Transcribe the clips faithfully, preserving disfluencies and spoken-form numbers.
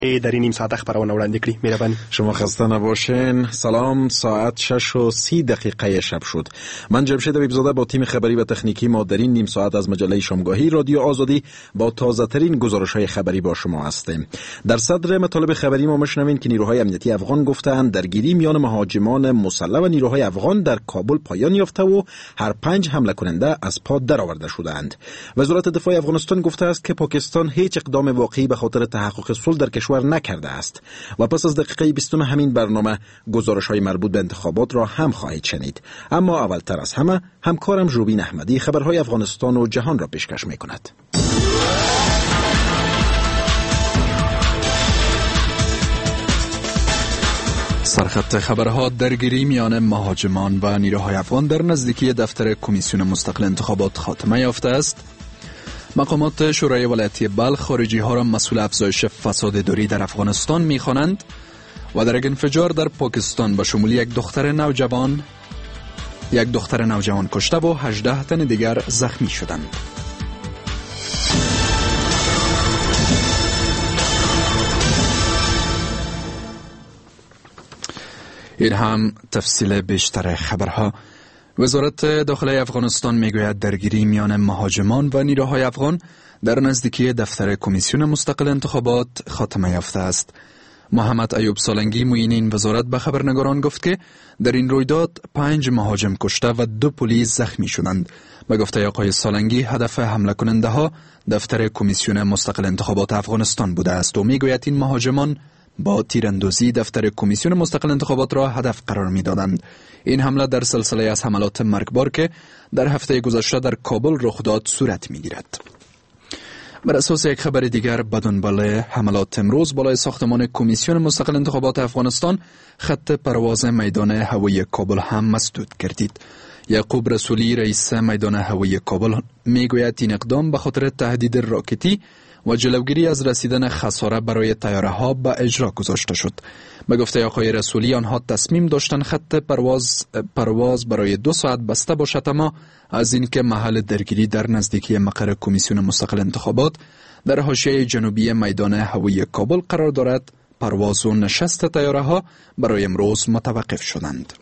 در این نیم ساعت خبرونه وړاندې کړي. مهرباني. شما خسته نباشین. سلام. ساعت شش و سی دقیقه شب شد. من جمشید حبیبزاده با تیم خبری و تکنیکی ما در این نیم ساعت از مجله شامگاهی رادیو آزادی با تازه ترین گزارش های خبری با شما هستیم. در صدر مطالب خبری ما میشنوین که نیروهای امنیتی افغان گفتند درگیری میان مهاجمان مسلح و نیروهای افغان در کابل پایان یافته و هر پنج حمله کننده از پا درآورده شدند. وزارت دفاع افغانستان گفته است که پاکستان هیچ اقدام واقعی به خاطر تحقق صلح در کشور نکرده است و پس از دقیقه بیستم همین برنامه گزارش‌های مربوط به انتخابات را هم خواهید شنید. اما اولتر از همه همکارم ژوبین احمدی خبرهای افغانستان و جهان را پیشکش می‌کند. سرخط خبرها: درگیری میان مهاجمان و نیروهای افغان در نزدیکی دفتر کمیسیون مستقل انتخابات خاتمه یافته است. مقامات شورای ولایتی بلخ خارجی ها را مسئول افزایش فساد داری در افغانستان می خوانند و در یک انفجار در پاکستان به شمول یک دختر نوجوان یک دختر نوجوان کشته و هجده تن دیگر زخمی شدند. این هم تفصیل بیشتر خبرها. وزارت داخلی افغانستان میگوید درگیری میان مهاجمان و نیروهای افغان در نزدیکی دفتر کمیسیون مستقل انتخابات خاتمه یافته است. محمد ایوب سالنگی معین این وزارت به خبرنگاران گفت که در این رویداد پنج مهاجم کشته و دو پلیس زخمی شدند. به گفته آقای سالنگی هدف حمله کننده ها دفتر کمیسیون مستقل انتخابات افغانستان بوده است و میگوید این مهاجمان با تیراندازی دفتر کمیسیون مستقل انتخابات را هدف قرار میدادند. این حمله در سلسله از حملات مرگبار که در هفته گذشته در کابل رخ داد صورت میگیرد. بر اساس یک خبر دیگر، به دنبال حملات امروز بالای ساختمان کمیسیون مستقل انتخابات افغانستان خط پرواز میدان هوایی کابل هم مسدود گردید. یعقوب رسولی رئیس میدان هوایی کابل میگوید این اقدام به خاطر تهدید راکتی و جلوگیری از رسیدن خساره برای طیاره ها به اجرا گذاشته شد. به گفته آقای رسولی آنها تصمیم داشتن خط پرواز پرواز برای دو ساعت بسته باشد، اما از اینکه محل درگیری در نزدیکی مقر کمیسیون مستقل انتخابات در حاشیه جنوبی میدان هوایی کابل قرار دارد، پرواز و نشست طیاره ها برای امروز متوقف شدند.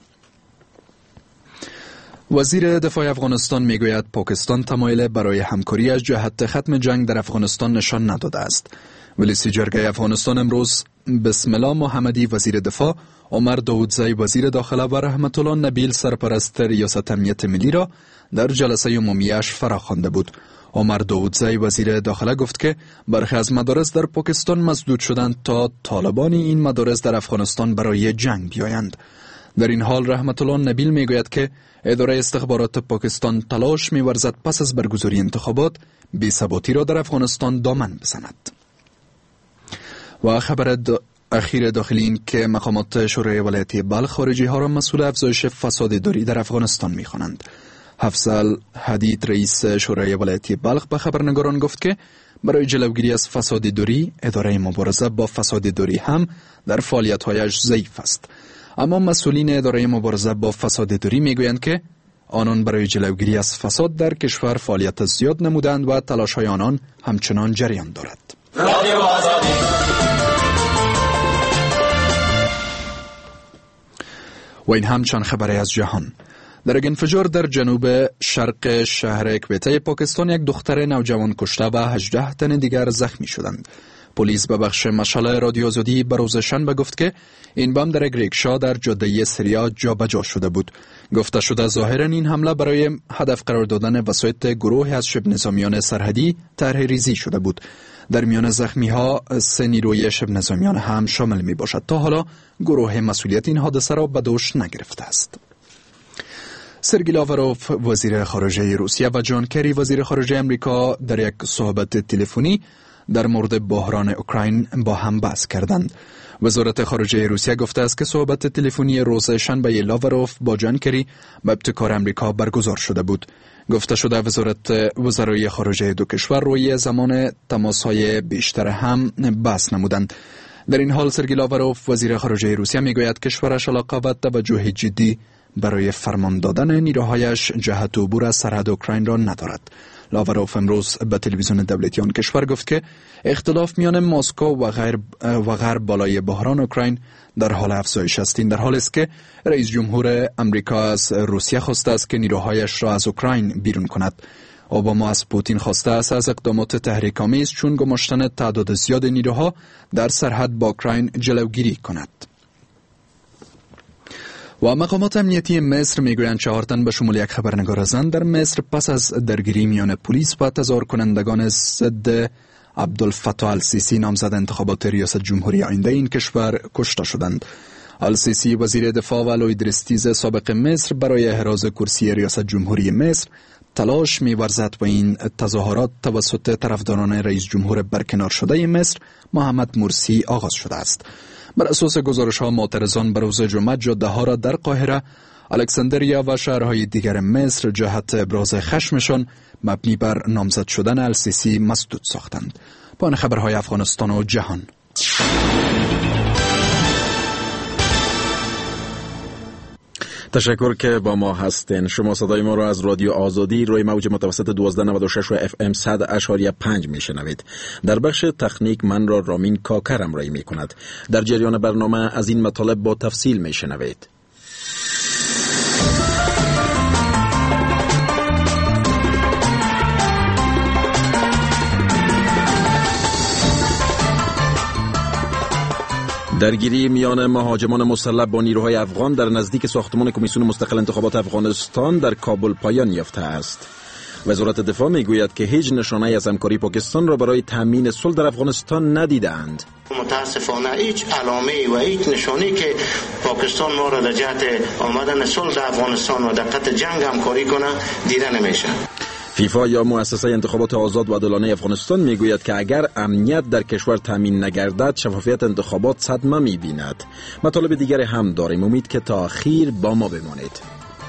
وزیر دفاع افغانستان میگوید پاکستان تمایل برای همکاری از جهت ختم جنگ در افغانستان نشان نداده است. رئیس جرگه افغانستان امروز بسم الله محمدی وزیر دفاع، عمر داودزی وزیر داخله و رحمت الله نبیل سرپرست ریاست امنیت ملی را در جلسه عمومیش فراخوانده بود. عمر داودزی وزیر داخله گفت که برخی از مدارس در پاکستان مسدود شدند تا طالبان این مدارس در افغانستان برای جنگ بیایند. در این حال رحمت الله نبیل میگوید که اداره استخبارات پاکستان تلاش می‌ورزد پس از برگزاری انتخابات بی‌ثباتی را در افغانستان دامن بزند. و خبر دا اخیر داخلی این که مقامات شورای ولایتی بلخ خارجی ها را مسئول افزایش فساد داری در افغانستان می‌خوانند. حفصل حدید رئیس شورای ولایتی بلخ به خبرنگاران گفت که برای جلوگیری از فساد داری اداره مبارزه با فساد داری هم در فعالیت‌هایش ضعیف است. اما مسئولین اداره مبارزه با فساد داری میگویند که آنان برای جلوگیری از فساد در کشور فعالیت زیاد نمودند و تلاش‌های آنان همچنان جریان دارد. و این هم چند خبری از جهان. در یک انفجار در جنوب شرق شهر کویته پاکستان یک دختر نوجوان کشته و هجده تن دیگر زخمی شدند. پلیس به بخش مشعل رادیو آزادی به روز شنبه گفت که این بم در یک ریکشا در جاده سریا جابجا شده بود. گفته شده ظاهرا این حمله برای هدف قرار دادن وسایط گروهی از شبه نظامیان سرحدی طرح ریزی شده بود. در میان زخمی ها سه نیروی شبه نظامیان هم شامل می باشد. تا حالا گروه مسئولیت این حادثه را به دوش نگرفته است. سرگی لاوروف وزیر خارجه روسیه و جان کری وزیر خارجه امریکا در یک صحبت تلفنی در مورد بحران اوکراین با هم بحث کردند. وزارت خارجه روسیه گفته است که صحبت تلفنی روز شنبه لاوروف با جان کری به ابتکار امریکا برگزار شده بود. گفته شده وزارت وزرای خارجه دو کشور روی زمان تماس‌های بیشتر هم بحث نمودند. در این حال سرگی لاوروف وزیر خارجه روسیه میگوید کشورش علاقه و توجه جدی برای فرمان دادن نیروهایش جهت عبور از سرحد اوکراین را ندارد. لاوروف امروز به تلویزیون دولتی آن کشور گفت که اختلاف میان مسکو و غرب و غرب بالای بحران اوکراین در حال افزایش است. این در حالی است که رئیس جمهور امریکا از روسیه خواسته است که نیروهایش را از اوکراین بیرون کند. اوباما از پوتین خواسته است از اقدامات تحریک‌آمیز چون گماشتن تعداد زیاد نیروها در سرحد با اوکراین جلوگیری کند. و مقامات امنیتی مصر میگویند چهار تن به شمول یک خبرنگار زن در مصر پس از درگیری میان پلیس و تظاهر کنندگان ضد عبدالفتاح السیسی نامزد انتخابات ریاست جمهوری آینده این کشور کشته شدند. السیسی وزیر دفاع و لویدرستیز سابق مصر برای احراز کرسی ریاست جمهوری مصر تلاش می‌ورزد و این تظاهرات توسط طرفداران رئیس جمهور برکنار شده مصر محمد مرسی آغاز شده است. بر اساس گزارش‌ها معترضان به روز جمعه جاده‌ها را در قاهره، الکساندریا و شهرهای دیگر مصر جهت ابراز خشمشان مبنی بر نامزد شدن السیسی مسدود ساختند. پایان خبرهای افغانستان و جهان. تشکر که با ما هستین. شما صدای ما را از رادیو آزادی روی موج متوسط دوازده نود و شش و اف ام صد اشاری پنج میشنوید. در بخش تکنیک من را رامین کاکر همراهی می کند. در جریان برنامه از این مطالب با تفصیل میشنوید. درگیری میان مهاجمان مسلح با نیروهای افغان در نزدیک ساختمان کمیسیون مستقل انتخابات افغانستان در کابل پایان یافته است. وزارت دفاع میگوید که هیچ نشانه‌ای از همکاری پاکستان را برای تامین صلح در افغانستان ندیدند. متاسفانه هیچ علامه و هیچ نشانی که پاکستان ما را در جهت آمدن صلح در افغانستان و در قطع جنگ همکاری کنه دیده نمیشه. فیفا یا مؤسسه انتخابات آزاد و عادلانه افغانستان میگوید که اگر امنیت در کشور تامین نگردد شفافیت انتخابات صدمه میبیند. مطالب دیگر هم داریم، امید که تا آخر با ما بمانید.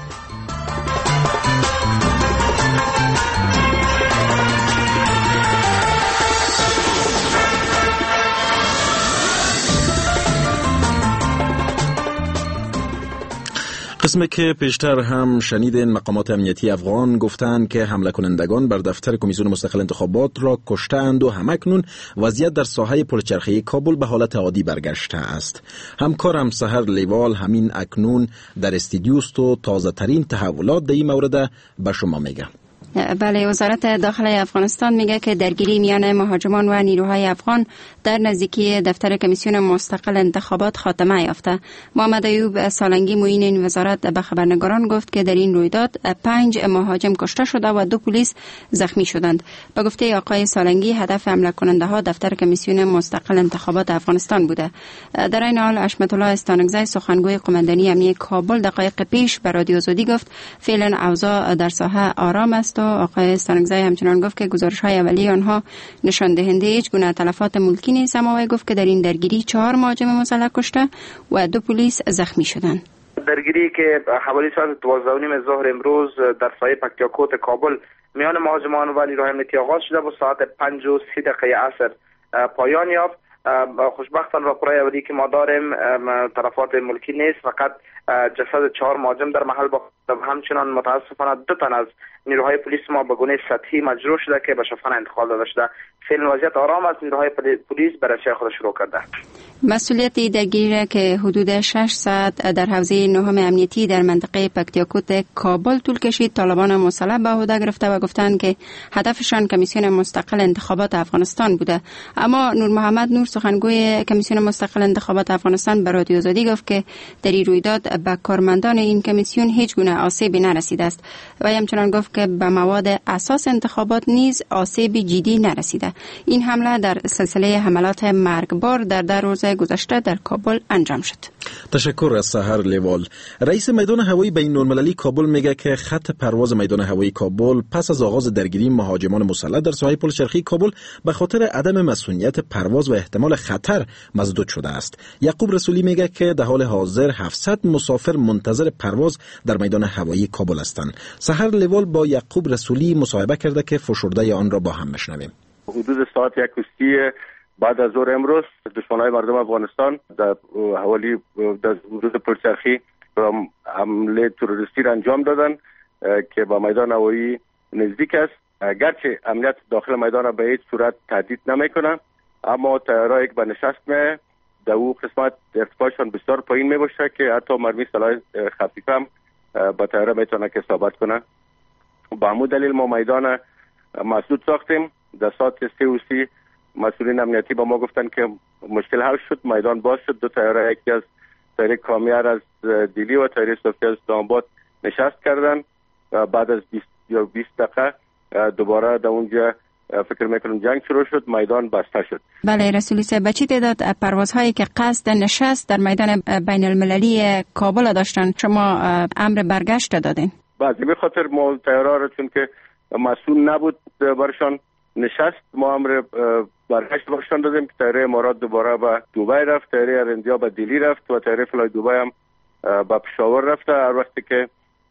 قسمی که پیشتر هم شنیدین، مقامات امنیتی افغان گفتند که حمله کنندگان بر دفتر کمیسیون مستقل انتخابات را کشتند و همکنون وضعیت در ساحه پلچرخی کابل به حالت عادی برگشته است. همکارم سحر لیوال همین اکنون در استودیوست و تازه ترین تحولات در این مورد به شما میگه. بله، وزارت داخله افغانستان میگه که درگیری میان مهاجمان و نیروهای افغان در نزدیکی دفتر کمیسیون مستقل انتخابات خاتمه یافته. محمد ایوب سالنگی معین این وزارت به خبرنگاران گفت که در این رویداد پنج مهاجم کشته شده و دو پلیس زخمی شدند. به گفته آقای سالنگی هدف حمله کننده ها دفتر کمیسیون مستقل انتخابات افغانستان بوده. در این حال حشمت الله استانکزی سخنگوی قماندانی امنیتی کابل دقایق پیش به رادیو آزادی گفت فعلا اوضاع در ساحه آرام است. آقای استانکزی همچنان گفت که گزارش‌های اولیه آنها نشان دهنده هیچ گونه تلفات ملکی نیست، اما او گفت که در این درگیری چهار مهاجم مسلح کشته و دو پلیس زخمی شدند. درگیری که حوالی ساعت دوازده و نیم ظهر امروز در سایه پکتیاکوت کابل میان مهاجمان و نیروهای امنیتی آغاز شده و ساعت پنج و سی دقیقه عصر پایان یافت. خوشبختانه راپورهای اولیه که ما داریم تلفات ملکی نیست، فقط جسد چهار مهاجم در محل با همچنان متاسفانه دو تن از نیروهای پلیس ما به گونه سطحی مجروح شده که به شفاخانه انتقال داده شده. فعلا وضعیت آرام است. نیروهای پلیس بررسی خود شروع کرده. مسئولیت درگیری که حدود شش ساعت در حوزه نهم امنیتی در منطقه پکتیاکوت کابل طول کشید، طالبان مسلح به عهده گرفته و گفتند که هدفشان کمیسیون مستقل انتخابات افغانستان بوده. اما نور محمد نور سخنگوی کمیسیون مستقل انتخابات افغانستان به رادیو آزادی گفت که در این رویداد به کارمندان این کمیسیون هیچ گونه آسیبی نرسیده است و همچنان گفت که به مواد اساس انتخابات نیز آسیب جدی نرسیده. این حمله در سلسله حملات مرگبار در ده روز گذشته در کابل انجام شد. تشکر از سحر لیوال. رئیس میدان هوایی بین المللی کابل میگه که خط پرواز میدان هوایی کابل پس از آغاز درگیری مهاجمان مسلح در ساحه پلچرخی کابل به خاطر عدم مسئولیت پرواز و احتمال خطر مسدود شده است. یعقوب رسولی میگه که در حال حاضر هفتصد مسافر منتظر پرواز در میدان هوایی کابل هستند. سحر لیوال با یعقوب رسولی مصاحبه کرده که فشرده آن را با هم بشنویم. حدود ساعت یک و سی بعد از ظهر امروز دشمنای مردم افغانستان در حوالی در حدود پلچرخی حمله تروریستی را انجام دادن که با میدان هوایی نزدیک است گرچه امنیت داخل میدان به هیچ صورت تهدید نمیکنه، اما تیارا یک به نشست می در او قسمت ارتفاعشان بسیار پایین می باشه که حتی مرمی سلاح خفیف هم با تیارا میتونه که ثابت کنه. با همون دلیل ما میدان مسدود ساختیم. در ساعت سه و سی مسئولین امنیتی با ما گفتن که مشکل حل شد، میدان باز شد. دو تیاره، یکی از تیاره کامیار از دیلی و تیاره صوفی از اسلام آباد نشست کردن. بعد از بیست یا بیست دقیقه دوباره در اونجا فکر میکنم جنگ شروع شد، میدان بسته شد. بله رسولی صاحب، به چی تعداد پروازهایی که قصد نشست در میدان بین المللی کابل داشتن شما امر برگشت دادین؟ بله، به خاطر ما تیاره را چون که مسئول نبود برشان نشست، ما امر برگشت برشان دادیم که تیاره امارات دوباره به دوبی رفت، تیاره ارندیا به دیلی رفت و تیاره فلای دوبی هم به پشاور رفته. هر وقتی که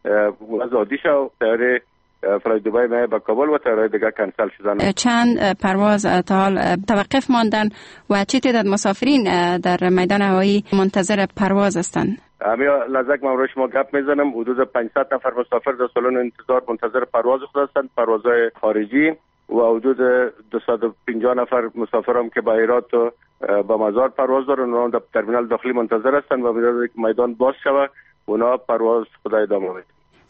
وضع عادی شد تیاره فلای دوبی می به کابل و تیاره دیگه کنسل شدن. چند پرواز تا حال توقف ماندن و چه تعداد مسافرین در میدان هوایی منتظر پرواز هستند؟ همیا لزک من روی شما گپ میزنم، حدود پانصد نفر مسافر در سالن انتظار منتظر پرواز خود هستند، پروازهای خارجی، و حدود دویست و پنجاه نفر مسافر هم که به هرات و به مزار پرواز دارن، اونا در ترمینال داخلی منتظر هستند و می‌دونن که میدان باز شود اونا پرواز خود ادامه میدن.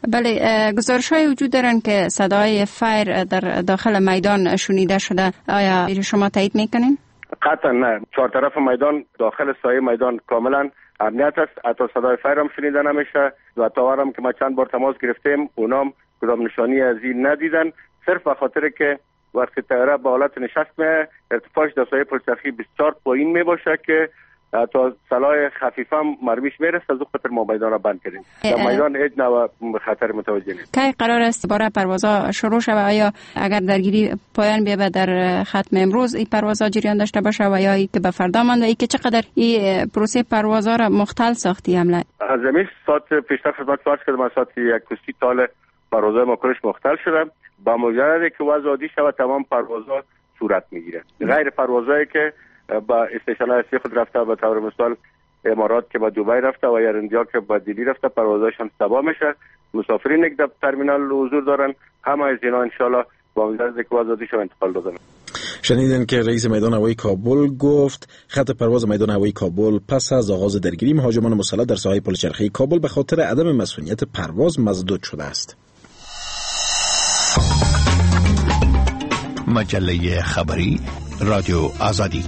بله، گزارش‌های وجود دارن که صدای فایر در داخل میدان شنیده شده، آیا شما تایید میکنین؟ قطعا نه، چهار طرف میدان داخل سایه میدان کاملا امنیت است، حتی صدای فایر هم شنیده نمیشه و تاورم که ما چند بار تماس گرفتیم اونام کدام نشانی از این ندیدن، صرف به خاطر که وقتی تیاره به حالت نشست می ارتفاعش در سایه پلچرخی بسیار پایین می باشه که حتی سلاح خفیف هم مرمیش میرسه، از اون خاطر ما میدان را بند کردیم. در میدان هیچ نوع خطر متوجه نیست. کی قرار است برای پروازها شروع شود؟ آیا اگر درگیری پایان بیابه در ختم امروز این پروازها جریان داشته باشه و یا ای که به فردا مانده؟ ای که چقدر این پروسه پروازها را مختل ساختی عملا؟ از زمین ساعت پیشتر خدمت فرض کردم، ساعت یک و سی تال پروازهای ما کلش مختل شده. با مجرد که وضع عادی شود تمام پروازها صورت میگیره، غیر پروازهایی که با استیشن اصلی خود رفته، به طور مثال امارات که با دوبی رفته و ارندیا که با دیلی رفته پروازهاشون تباه میشه. مسافرین که در ترمینال حضور دارن همه از اینا انشالله با مجرد که وضع عادی شود انتقال دادن. شنیدن که رئیس میدان هوایی کابل گفت خط پرواز میدان هوایی کابل پس از آغاز درگیری مهاجمان مسلح در ساحل پلچرخی کابل به خاطر عدم مسئولیت پرواز مسدود شده است. مجله خبری رادیو آزادی.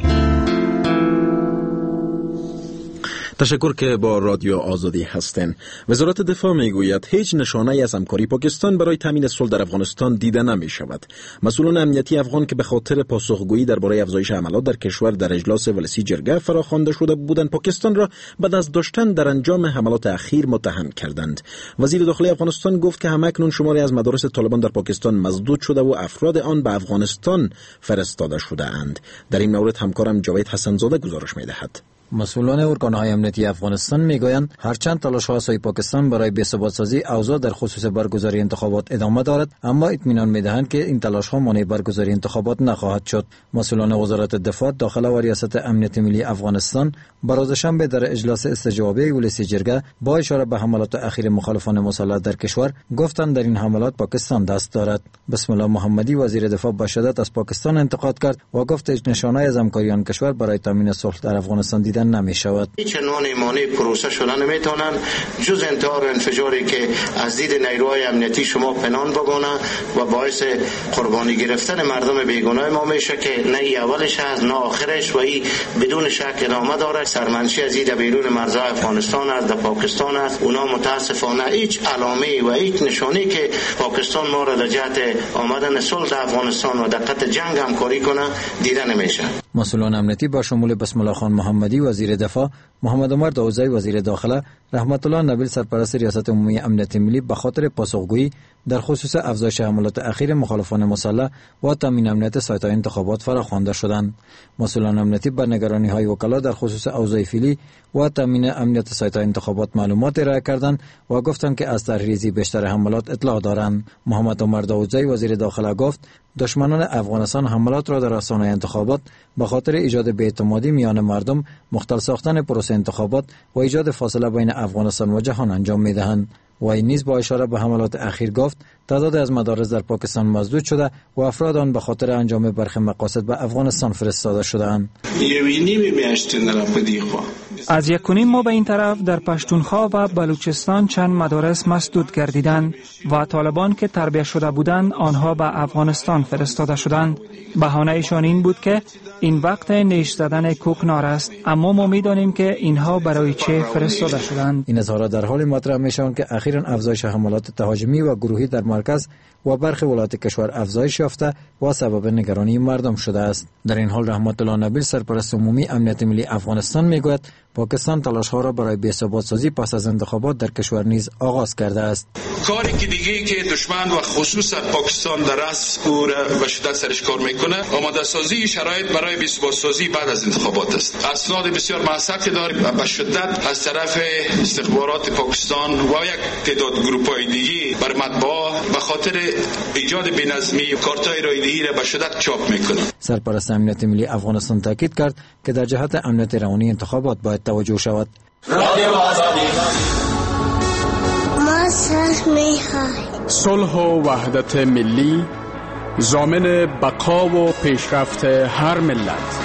تشکر که با رادیو آزادی هستین. وزارت دفاع میگوید هیچ نشانه‌ای از همکاری پاکستان برای تامین صلح در افغانستان دیده نمی شود. مسئولان امنیتی افغان که به خاطر پاسخگویی درباره افزایش حملات در کشور در اجلاس ولسی جرگه فراخوانده شده بودند، پاکستان را به دست داشتن در انجام حملات اخیر متهم کردند. وزیر داخلی افغانستان گفت که همکنون شماری از مدارس طالبان در پاکستان مسدود شده و افراد آن به افغانستان فرستاده شده اند. در این مورد همکارم جاوید حسن‌زاده گزارش می‌دهد. مسئولان ارکان‌های امنیتی افغانستان میگویند هرچند تلاش‌های سای پاکستان برای بی‌ثبات‌سازی اوضاع در خصوص برگزاری انتخابات ادامه دارد، اما اطمینان می‌دهند که این تلاش‌ها مانع برگزاری انتخابات نخواهد شد. مسئولان وزارت دفاع داخل و ریاست امنیت ملی افغانستان بر شنبه در اجلاس استجوابی ولسی جرگه با اشاره به حملات اخیر مخالفان مسلح در کشور گفتند در این حملات پاکستان دست دارد. بسم الله محمدی وزیر دفاع به شدت از پاکستان انتقاد کرد و گفت هیچ نشانه‌ای از همکاری آن کشور برای تامین صلح در افغانستان دیده نمی شود. هیچ نوع مانع پروسه شدن نمیتونن جز انتحار و انفجاری که از دید نیروهای امنیتی شما پنهان بگونه و باعث قربانی گرفتن مردم بیگناه ما میشه که نه ای اولش هست نه آخرش و ای بدون شک ادامه داره. سرمنشی از این بیرون مرزهای افغانستان است، در پاکستان است. اونا متاسفانه هیچ علامه و هیچ نشانی که پاکستان ما را در جهت آمدن صلح در افغانستان و در قطع جنگ همکاری کنه دیده نمیشه. مسئولان امنیتی با شمول بسم الله خان محمدی وزیر دفاع، محمد عمر داوودزی وزیر داخله، رحمت الله نبیل سرپرست ریاست عمومی امنیت ملی به خاطر پاسخگویی در خصوص افزایش حملات اخیر مخالفان مسلح و تامین امنیت سایت‌های انتخابات فراخوانده شدند. مسئولان امنیتی بر نگرانی‌های وکلا در خصوص اوضاع فعلی و تامین امنیت سایت‌های انتخابات معلومات ارائه کردند و گفتند که از طرح‌ریزی بیشتر حملات اطلاع دارند. محمد عمر داوودزی وزیر داخله گفت دشمنان افغانستان حملات را در رسانه‌های انتخابات به خاطر ایجاد بی‌اعتمادی میان مردم، مختل ساختن پروسه انتخابات و ایجاد فاصله بین افغانستان و جهان انجام می‌دهند. وی نیز با اشاره به حملات اخیر گفت تعداد از مدارس در پاکستان مسدود شده و افراد آن به خاطر انجام برخی مقاصد به افغانستان فرستاده شدند. از یک و نیم ماه به این طرف در پشتونخوا و بلوچستان چند مدارس مسدود گردیدند و طالبان که تربیت شده بودند آنها به افغانستان فرستاده شدند. بهانه ایشان این بود که این وقت نیش زدن کوکنار است، اما ما می‌دانیم که اینها برای چه فرستاده شدند. این اظهارات در حال مطرح میشوند که اخیراً افزایش حملات تهاجمی و گروهی در مرکز و برخی ولایات کشور افزایش یافته و سبب نگرانی مردم شده است. در این حال رحمت الله نبیل سرپرست عمومی امنیت ملی افغانستان میگوید پاکستان تلاش‌ها را برای بی‌ثبات سازی پس از انتخابات در کشور نیز آغاز کرده است. کاری که دیگه که دشمن و خصوصا پاکستان در است او را به شدت سرش کار میکنه، آماده سازی شرایط برای بی‌ثبات سازی بعد از انتخابات است. اسناد بسیار موثقی داریم به شدت از طرف استخبارات پاکستان و یک تعداد گروه‌های دیگه بر مطبوعات به خاطر ایجاد بی‌نظمی کارت‌های رایدهی را به شدت چاپ میکنه. سرپرست امنیت ملی افغانستان تاکید کرد که در جهت امنیت روانی انتخابات باید توجه شود. رادیو آزادی ما صلح و وحدت ملی ضامن بقا و پیشرفت هر ملت.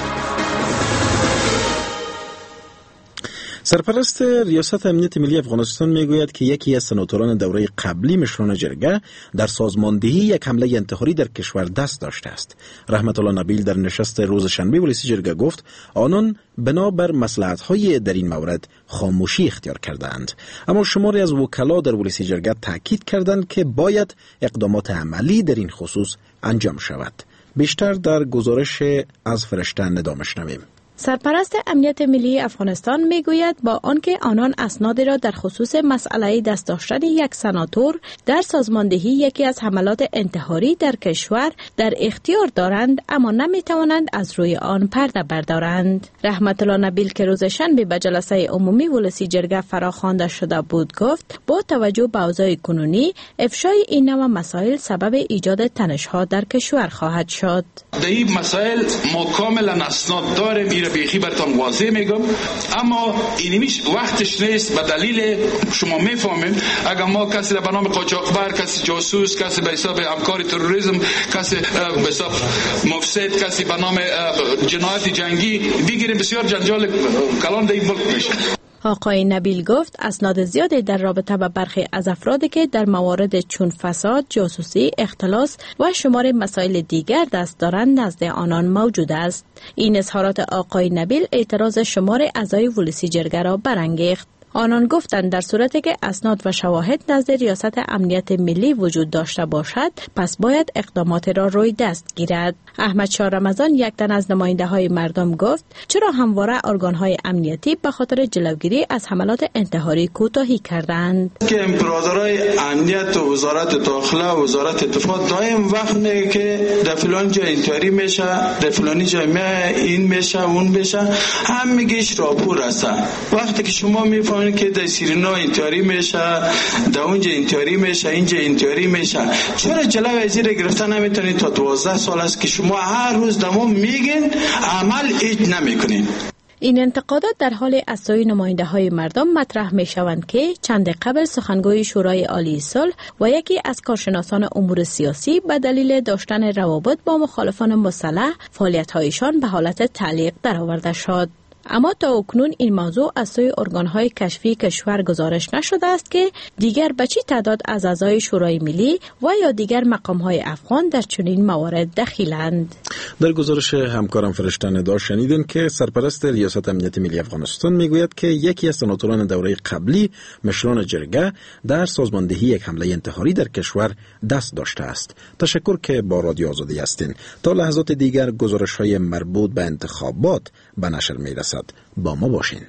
سرپرست ریاست امنیت ملی افغانستان میگوید که یکی از سناتوران دوره قبلی مشران جرگه در سازماندهی یک حمله انتحاری در کشور دست داشته است. رحمت الله نبیل در نشست روز شنبه ولسی جرگه گفت آنان بنابر مصلحت‌های در این مورد خاموشی اختیار کردند، اما شماری از وکلا در ولسی جرگه تاکید کردند که باید اقدامات عملی در این خصوص انجام شود. بیشتر در گزارش از فرشته ندام شنویم. سرپرست امنیت ملی افغانستان میگوید با آنکه آنان اسناد را در خصوص مسئله دست داشتن یک سناتور در سازماندهی یکی از حملات انتحاری در کشور در اختیار دارند، اما نمیتوانند از روی آن پرده بردارند. رحمت الله نبیل که روز شنبه به جلسه عمومی ولسی جرگه فراخوانده شده بود گفت با توجه به اوضاع کنونی افشای این نوع مسائل سبب ایجاد تنش‌ها در کشور خواهد شد. در این مسائل ما کاملا اسناد داریم، بیخی براتون واضح میگم، اما اینمیش وقتش نیست. به دلیل شما میفهمیم اگر ما کسی را به نام قاچاقبر، کسی جاسوس، کسی به حساب همکار تروریسم، کسی به حساب مفسد، کسی به نام جنایت جنگی بگیریم، بسیار جنجال کلان در این ملک میشه. آقای نبیل گفت اسناد زیادی در رابطه با برخی از افرادی که در موارد چون فساد، جاسوسی، اختلاس و شمار مسائل دیگر دست دارند نزد آنان موجود است. این اظهارات آقای نبیل اعتراض شمار اعضای ولسی جرگه را برانگیخت. آنان گفتند در صورتی که اسناد و شواهد نزد ریاست امنیت ملی وجود داشته باشد، پس باید اقدامات را روی دست گیرد. احمد شاه رمضان، یک تن از نماینده های مردم، گفت چرا همواره ارگان های امنیتی به خاطر جلوگیری از حملات انتحاری کوتاهی کردند؟ که امپراتورای امنیت و وزارت داخله و وزارت دفاع دائم وقت میگه که در فلان جا انتحاری میشه، در فلانی جا این میشه اون میشه، هم میگهش راپور هستن. وقتی که شما میفهمید که در سیرینا انتحاری میشه، در اونجا انتحاری میشه، اینجا انتحاری میشه، چرا جلوی از این گرفته نمیتونید؟ تا دوازده سال است که شما هر روز دمو میگین، عمل هیچ نمیکنین. این انتقادات در حال از سوی نماینده های مردم مطرح می شوند که چند قبل سخنگوی شورای عالی صلح و یکی از کارشناسان امور سیاسی به دلیل داشتن روابط با مخالفان مسلح فعالیت هایشان به حالت تعلیق درآورده شد. اما تا اکنون این موضوع از سوی ارگان‌های کشفی کشور گزارش نشده است که دیگر به چه تعداد از اعضای شورای ملی و یا دیگر مقام‌های افغان در چنین موارد دخیلند. در گزارش همکارم فرشته ندار شنیدین که سرپرست ریاست امنیت ملی افغانستان میگوید که یکی از سناتوران دوره قبلی مشران جرگه در سازماندهی یک حمله انتحاری در کشور دست داشته است. تشکر که با رادیو آزادی هستین. تا لحظات دیگر گزارش‌های مربوط به انتخابات به نشر میرسد. با ما باشین.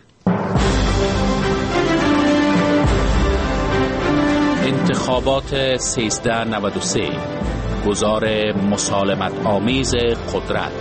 انتخابات سیزده نود و سه، گزار مسالمت آمیز قدرت.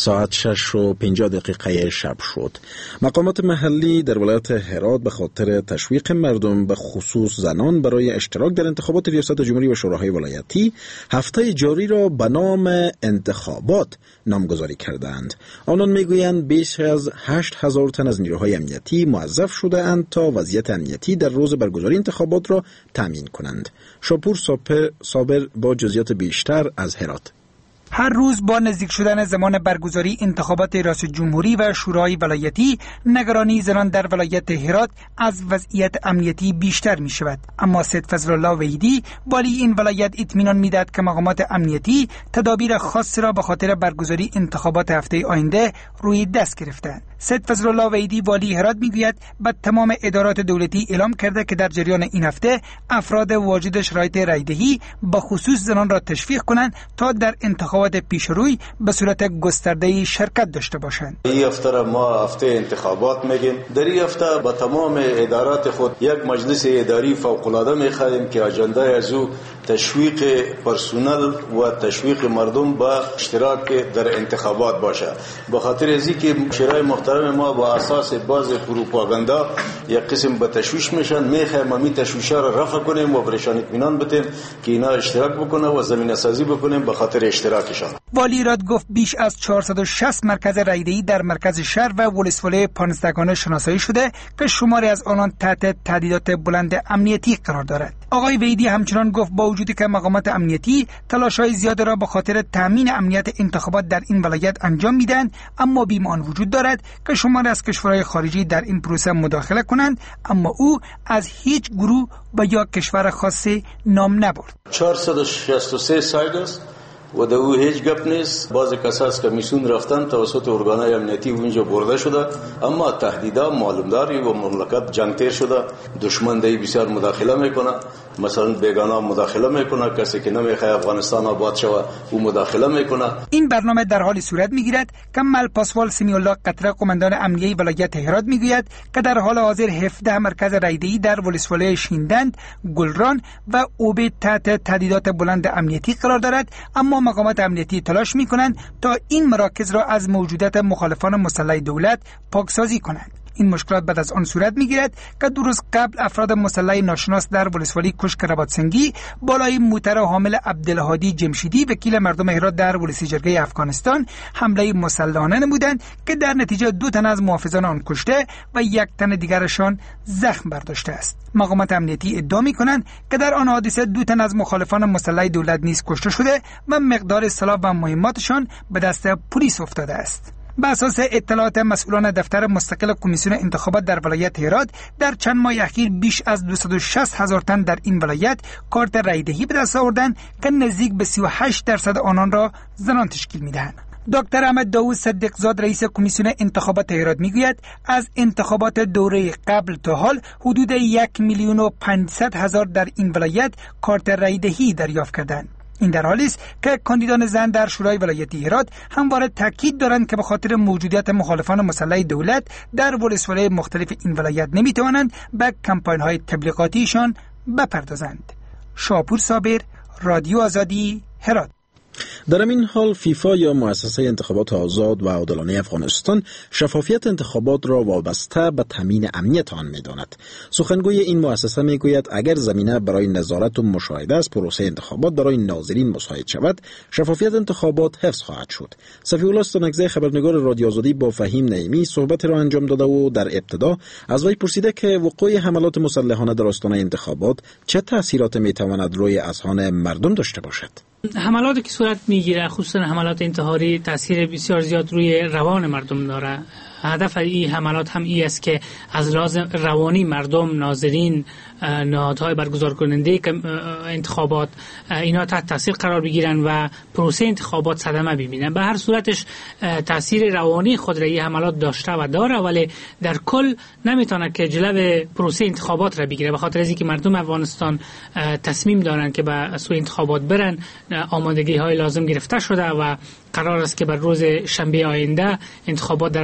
ساعت شش و پنجاه دقیقه شب شد. مقامات محلی در ولایت هرات به خاطر تشویق مردم به خصوص زنان برای اشتراک در انتخابات ریاست جمهوری و شوراهای ولایتی هفته جاری را به نام انتخابات نامگذاری کردند. آنان میگویند بیش از هشت هزار تن از نیروهای امنیتی موظف شده اند تا وضعیت امنیتی در روز برگزاری انتخابات را تامین کنند. شاپور صابر با جزئیات بیشتر از هرات. هر روز با نزدیک شدن زمان برگزاری انتخابات ریاست جمهوری و شورای ولایتی، نگرانی زنان در ولایت هرات از وضعیت امنیتی بیشتر می شود. اما سید فضل الله وحیدی والی این ولایت اطمینان میداد که مقامات امنیتی تدابیر خاص را به خاطر برگزاری انتخابات هفته آینده روی دست گرفتند. سید فضل الله وحیدی والی هرات میگوید به تمام ادارات دولتی اعلام کرده که در جریان این هفته افراد واجد شرایط رایدهی به خصوص زنان را تشویق کنند تا در انتخابات پیشروی به صورت گسترده شرکت داشته باشند. این هفته را ما هفته انتخابات میگیم. در این هفته با تمام ادارات خود یک مجلس اداری فوق العاده میخواهیم که اجنده از او تشویق پرسونل و تشویق مردم به اشتراک در انتخابات باشه. به خاطر از اینکه شورای محترم ما با اساس باز پروپاگاندا یک قسم به تشویش میشن، میخوایم ما این تشویشا را رفع کنیم و برشان اطمینان بدیم که اینا اشتراک بکنه و زمینه سازی بکنیم به خاطر اشتراکشان. والی هرات گفت بیش از چهارصد و شصت مرکز رایدهی در مرکز شهر و ولسوالی پانزدهگانه شناسایی شده که شماری از آنان تحت تهدیدات بلند امنیتی قرار دارد. آقای وحیدی همچنان گفت با وجودی که مقامات امنیتی تلاش‌های زیاد را به خاطر تامین امنیت انتخابات در این ولایت انجام میدن، اما بیمان وجود دارد که شماری از کشورهای خارجی در این پروسه مداخله کنند، اما او از هیچ گروه و یا کشور خاصی نام نبرد. چهارصد و شصت و سه سایت است و در او هیچ گپ نیست. بعض کساس که میسون رفتن توسط ارگانهای امنیتی اونجا برده شده، اما تهدیدا معلومداری و مملکت جنگ تیر شده. دشمن دی بسیار مداخله میکنه، مثلا بیگانه مداخله میکنه، کسی که نمیخواد افغانستان آباد شود او مداخله میکنه. این برنامه در حال صورت میگیرد که مل پاسوال سمی الله قطره قماندان امنیه ولایت هرات میگوید که در حال حاضر هفده مرکز رایدهی در ولسوالی شیندند، گلران و اوبه تحت تهدیدات بلند امنیتی قرار دارد، اما مقامات امنیتی تلاش میکنند تا این مراکز را از موجودات مخالفان مسلح دولت پاکسازی کنند. این مشکلات بعد از آن صورت میگیرد که دو روز قبل افراد مسلح ناشناس در ولسوالی کشک رباطسنگی بالای موتر حامل عبدالهادی جمشیدی وکیل مردم هرات در ولسی جرگه افغانستان حمله مسلحانه نمودند که در نتیجه دو تن از محافظان آن کشته و یک تن دیگرشان زخم برداشته است. مقامات امنیتی ادعا میکنند که در آن حادثه دو تن از مخالفان مسلح دولت نیز کشته شده و مقدار سلاح و مهماتشان به دست پلیس افتاده است. به اساس اطلاعات مسئولان دفتر مستقل کمیسیون انتخابات در ولایت هرات، در چند ماه اخیر بیش از دویست و شصت هزار تن در این ولایت کارت رایدهی به دست آوردند که نزدیک به سی و هشت درصد آنان را زنان تشکیل می‌دهند. دکتر احمد داوود صدیقزاد رئیس کمیسیون انتخابات هرات میگوید از انتخابات دوره قبل تا حال حدود یک میلیون و پانصد هزار در این ولایت کارت رایدهی دریافت کردند. این در حالی است که کاندیدان زن در شورای ولایتی هرات همواره تاکید دارند که به خاطر موجودیت مخالفان مسلح دولت در ولسوالی مختلف این ولایت نمیتوانند به کمپاین‌های تبلیغاتیشان بپردازند. شاپور صابر، رادیو آزادی، هرات. در این حال فیفا یا مؤسسه انتخابات آزاد و عادلانه افغانستان شفافیت انتخابات را وابسته به تامین امنیت آن می‌داند. سخنگوی این مؤسسه میگوید اگر زمینه برای نظارت و مشاهده از پروسه انتخابات برای ناظرین مساعد شود، شفافیت انتخابات حفظ خواهد شد. صفی الله ستانکزی خبرنگار رادیو آزادی با فهیم نعیمی صحبت را انجام داده و در ابتدا از وی پرسیده که وقوع حملات مسلحانه در آستانه انتخابات چه تأثیرات میتواند روی اذهان مردم داشته باشد. حملاتی که صورت میگیره، خصوصا حملات انتحاری، تاثیر بسیار زیاد روی روان مردم داره. هدف این حملات هم این است که از لحاظ روانی مردم، ناظرین، نهادهای برگزار کننده انتخابات اینا تحت تاثیر قرار بگیرن و پروسه انتخابات صدمه ببینن. به هر صورتش تاثیر روانی خود را این حملات داشته و داره، ولی در کل نمیتونه که جلو پروسه انتخابات را بگیره، به خاطر از اینکه مردم افغانستان تصمیم دارن که به سوی انتخابات برن. آمادگی های لازم گرفته شده و قرار است که بر روز شنبه آینده انتخابات در افغانستان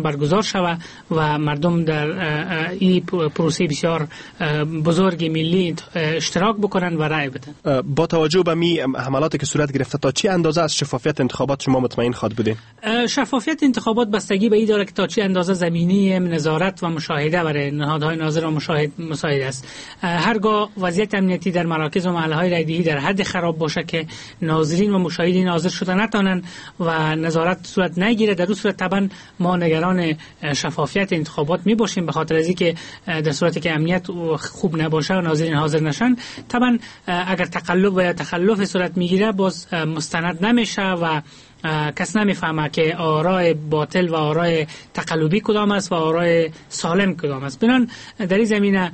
برگزار شود و مردم در این پروسه بسیار بزرگ ملی اشتراک بکنن و رای بدن. با توجه به می حملاتی که صورت گرفته تا چه اندازه از شفافیت انتخابات شما مطمئن خواهد بودین؟ شفافیت انتخابات بستگی به این داره که تا چه اندازه زمینه نظارت و مشاهده برای نهادهای ناظر و مشاهد مساعد است. هرگاه وضعیت امنیتی در مراکز و محلهای رایدهی در حد خراب باشه که ناظرین و مشاهدین حاضر شده نتونن و نظارت صورت نگیره، در اون صورت طبعا ما نگران شفافیت انتخابات می باشیم، به خاطر از اینکه در صورتی که امنیت خوب نباشه و ناظرین حاضر نشن طبعا اگر تقلب و یا تخلف صورت میگیره باز مستند نمیشه و کس نمیفهمه که آراء باطل و آراء تقلبی کدام است و آراء سالم کدام است. بنان در این زمینه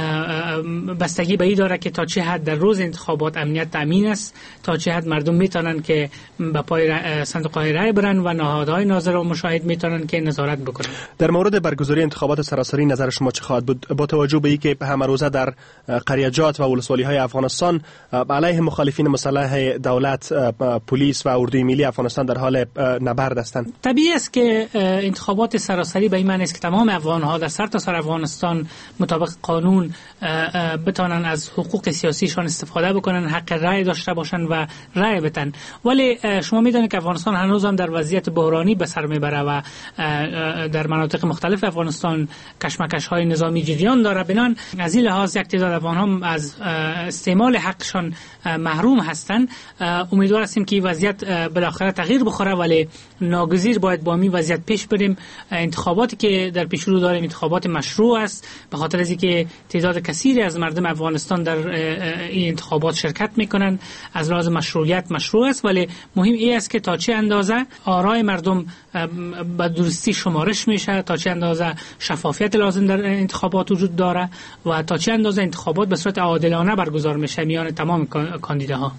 بستگی به این داره که تا چه حد در روز انتخابات امنیت تامین است، تا چه حد مردم میتونن که به پای صندوق‌های رای برن و نهادهای ناظر و مشاهد میتونن که نظارت بکنن. در مورد برگزاری انتخابات سراسری نظر شما چه خواهد بود با توجه به اینکه همه روزه در قریه‌جات و ولسوالی‌های افغانستان علیه مخالفین مسلح دولت، پلیس و اردوی ملی افغانستان در حال نبرد هستند؟ طبیعی است که انتخابات سراسری به این معنی است که تمام افغان‌ها در سرتاسر افغانستان مطابق قانون بتانن از حقوق سیاسیشان استفاده بکنن، حق رأی داشته باشن و رأی بدن. ولی شما میدونید که افغانستان هنوز هم در وضعیت بحرانی به سر میبره و در مناطق مختلف افغانستان کشمکش‌های نظامی جریان داره. بنان از این لحاظ یک تعداد افغان‌ها از استعمال حقشان محروم هستند. امیدوار هستیم که این وضعیت بالاخره تغییر بخوره، ولی ناگزیر باید با این وضعیت پیش بریم. انتخاباتی که در پیش رو داریم انتخابات مشروع است، به خاطر از اینکه تعداد کثیری از مردم افغانستان در این انتخابات شرکت میکنن. از لحاظ مشروعیت مشروع است، ولی مهم این است که تا چه اندازه آرای مردم به درستی شمارش میشه، تا چه اندازه شفافیت لازم در انتخابات وجود داره و تا چه اندازه انتخابات به صورت عادلانه برگزار میشه میان تمام کاندیداها.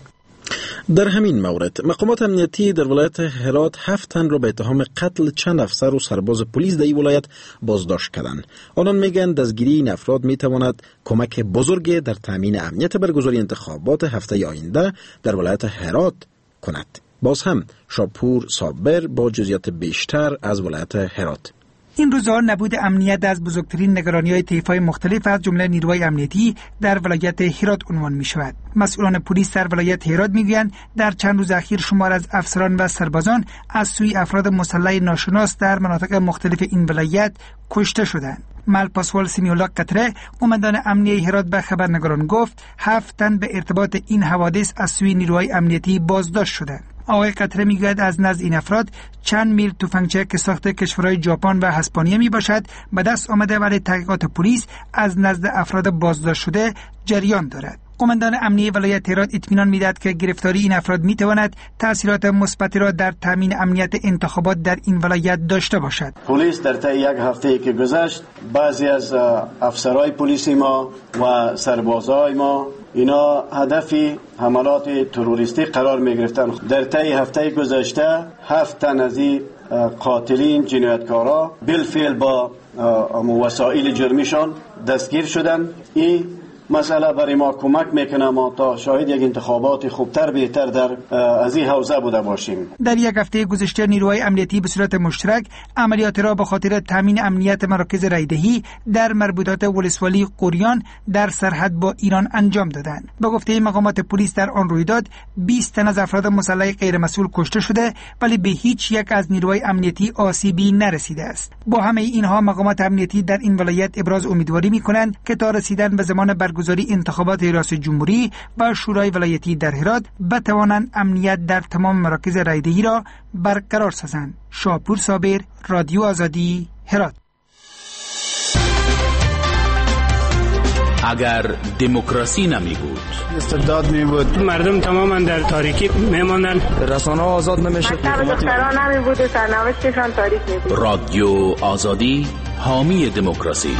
در همین مورد مقامات امنیتی در ولایت هرات هفت تن را به اتهام قتل چند افسر و سرباز پلیس در این ولایت بازداشت کردند. آنان میگن دستگیری این افراد میتواند کمک بزرگی در تامین امنیت برگزاری انتخابات هفته آینده در ولایت هرات کند. باز هم شاپور صابر با جزئیات بیشتر از ولایت هرات. این روزها نبود امنیت از بزرگترین نگرانی‌های طیف‌های مختلف از جمله نیروهای امنیتی در ولایت هرات عنوان می‌شود. مسئولان پلیس در ولایت هرات می‌گویند در چند روز اخیر شمار از افسران و سربازان از سوی افراد مسلح ناشناس در مناطق مختلف این ولایت کشته شدند. ملپاسوال سمیولا قطره قماندان امنیه هرات به خبرنگاران گفت هفت تن به ارتباط این حوادث از سوی نیروهای امنیتی بازداشت شدند. آقای قطره میگوید از نزد این افراد چند میل تفنگچه که ساخت کشورهای ژاپن و اسپانیا می باشد به دست آمده، ولی تحقیقات پلیس از نزد افراد بازداشت شده جریان دارد. قماندان امنیه ولایت هرات اطمینان میدهد که گرفتاری این افراد میتواند تاثیرات مثبتی را در تامین امنیت انتخابات در این ولایت داشته باشد. پلیس در طی یک هفته که گذشت بعضی از افسرهای پلیسی ما و سربازهای ما اینا هدفی حملات تروریستی قرار می گرفتن. در طی هفته گذشته هفت تن از این قاتلین جنایتکارا بالفعل با وسایل جرمیشان دستگیر شدن. این مسئله برای ما کمک میکنه ما تا شاید یک انتخابات خوبتر بهتر در از این حوزه بوده باشیم. در یک هفته گذشته نیروهای امنیتی به صورت مشترک عملیات را به خاطر تامین امنیت مراکز رایدهی در مربوطات ولسوالی قریان در سرحد با ایران انجام دادند. به گفته مقامات پلیس در آن رویداد بیست تن از افراد مسلح غیر مسئول کشته شده، ولی به هیچ یک از نیروهای امنیتی آسیبی نرسیده است. با همه اینها مقامات امنیتی در این ولایت ابراز امیدواری میکنند که تا رسیدن به زمان برگزاری انتخابات ریاست جمهوری و شورای ولایتی در هرات بتوانند امنیت در تمام مراکز رایدهی را برقرار سازند. شاپور صابر، رادیو آزادی، هرات. اگر دموکراسی نمی بود، استبداد می بود، مردم تماما در تاریکی میماندن، رسانه آزاد نمیشه، دختران نمی بود و سرنوشتشان تاریک می بود. رادیو آزادی حامی دموکراسی.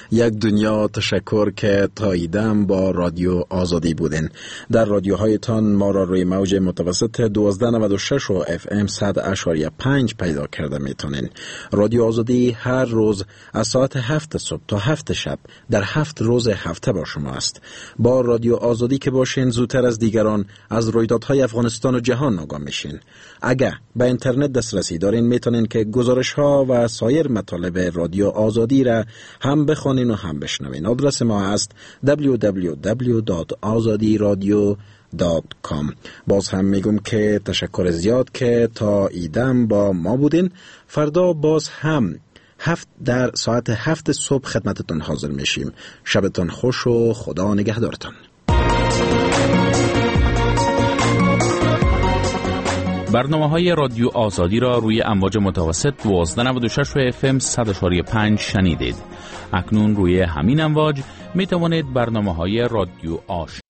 یک دنیا تشکر که تاییدم با رادیو آزادی بودین. در رادیوهایتان ما را روی موج متوسط دوازده نود و شش و اف ام صد اشاریه پنج پیدا کرده میتونین. رادیو آزادی هر روز از ساعت هفت صبح تا هفت شب در هفت روز هفته با شما است. با رادیو آزادی که باشین زودتر از دیگران از رویدادهای افغانستان و جهان آگاه میشین. اگر به اینترنت دسترسی دارین میتونین که گزارش ها و سایر مطالب رادیو آزادی را هم بخوانین و هم بشنوین. آدرس ما است دبلیو دبلیو دبلیو دات آزادی رادیو دات کام. باز هم میگم که تشکر زیاد که تا ایدم با ما بودین. فردا باز هم هفت در ساعت هفت صبح خدمتتون حاضر میشیم. شبتون خوش و خدا نگهدارتان. برنامه‌های رادیو آزادی را روی امواج متوسط دوازده نود و شش و اف ام صد و چهار و پنج شنیدید. اکنون روی همین امواج می توانید برنامه‌های رادیو آشنا